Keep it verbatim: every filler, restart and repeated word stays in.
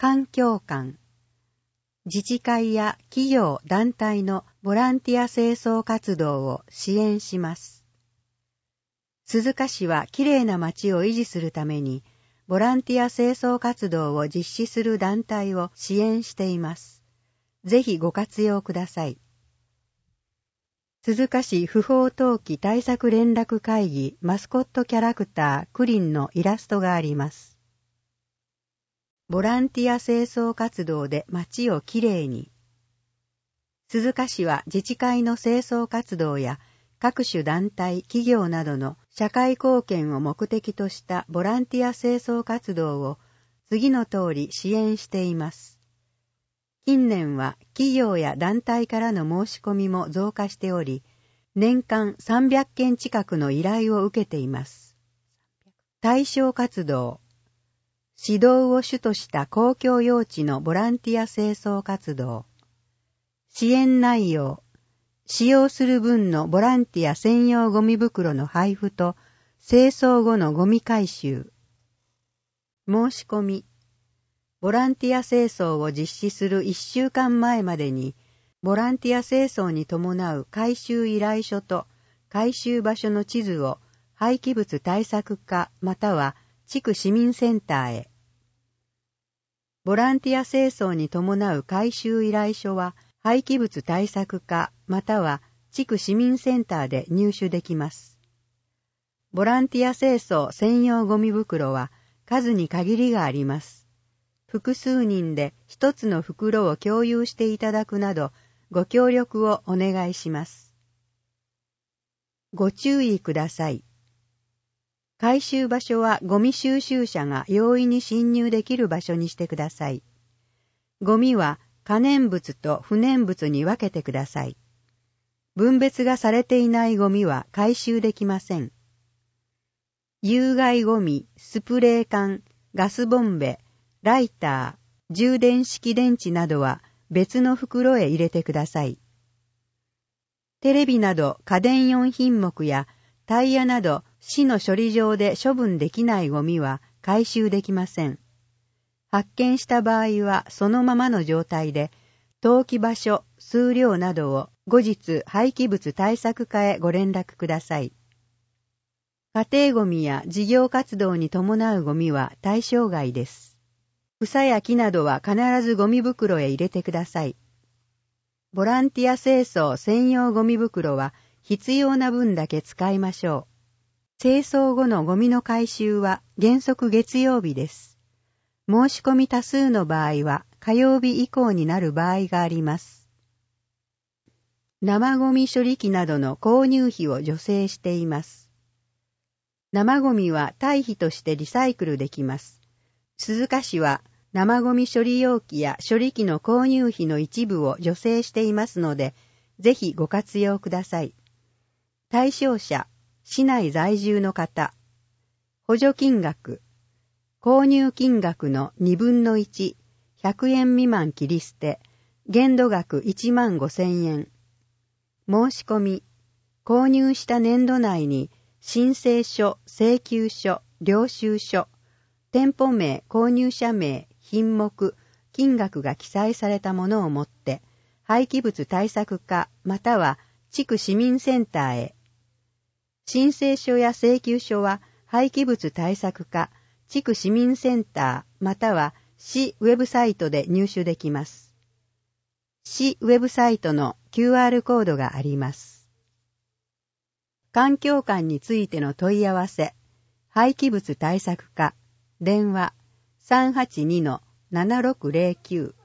環境館、自治会や企業団体のボランティア清掃活動を支援します。鈴鹿市はきれいな街を維持するために、ボランティア清掃活動を実施する団体を支援しています。ぜひご活用ください。鈴鹿市不法投棄対策連絡会議マスコットキャラクタークリンのイラストがあります。ボランティア清掃活動で街をきれいに。鈴鹿市は自治会の清掃活動や各種団体、企業などの社会貢献を目的としたボランティア清掃活動を次の通り支援しています。近年は企業や団体からの申し込みも増加しており、年間さんびゃっけん近くの依頼を受けています。対象活動。指導を主とした公共用地のボランティア清掃活動。支援内容。使用する分のボランティア専用ゴミ袋の配布と清掃後のゴミ回収。申し込み。ボランティア清掃を実施するいっしゅうかんまえまでに、ボランティア清掃に伴う回収依頼書と回収場所の地図を廃棄物対策課または地区市民センターへ。ボランティア清掃に伴う回収依頼書は廃棄物対策課または地区市民センターで入手できます。ボランティア清掃専用ゴミ袋は数に限りがあります。複数人で一つの袋を共有していただくなどご協力をお願いします。ご注意ください。回収場所はゴミ収集車が容易に侵入できる場所にしてください。ゴミは可燃物と不燃物に分けてください。分別がされていないゴミは回収できません。有害ゴミ、スプレー缶、ガスボンベ、ライター、充電式電池などは別の袋へ入れてください。テレビなど家電よん品目やタイヤなど市の処理場で処分できないゴミは回収できません。発見した場合はそのままの状態で、投棄場所、数量などを後日廃棄物対策課へご連絡ください。家庭ゴミや事業活動に伴うゴミは対象外です。草や木などは必ずゴミ袋へ入れてください。ボランティア清掃専用ゴミ袋は必要な分だけ使いましょう。清掃後のゴミの回収は原則月曜日です。申し込み多数の場合は火曜日以降になる場合があります。生ゴミ処理機などの購入費を助成しています。生ゴミは堆肥としてリサイクルできます。鈴鹿市は生ゴミ処理容器や処理機の購入費の一部を助成していますので、ぜひご活用ください。対象者、市内在住の方。補助金額。購入金額のにぶんのいち、ひゃくえん未満切り捨て、限度額いちまんごせんえん。申し込み。購入した年度内に申請書、請求書、領収書、店舗名、購入者名、品目、金額が記載されたものを持って、廃棄物対策課または地区市民センターへ。申請書や請求書は廃棄物対策課、地区市民センターまたは市ウェブサイトで入手できます。市ウェブサイトの キューアール コードがあります。環境館についての問い合わせ、廃棄物対策課、電話 さんはちにのななろくゼロきゅう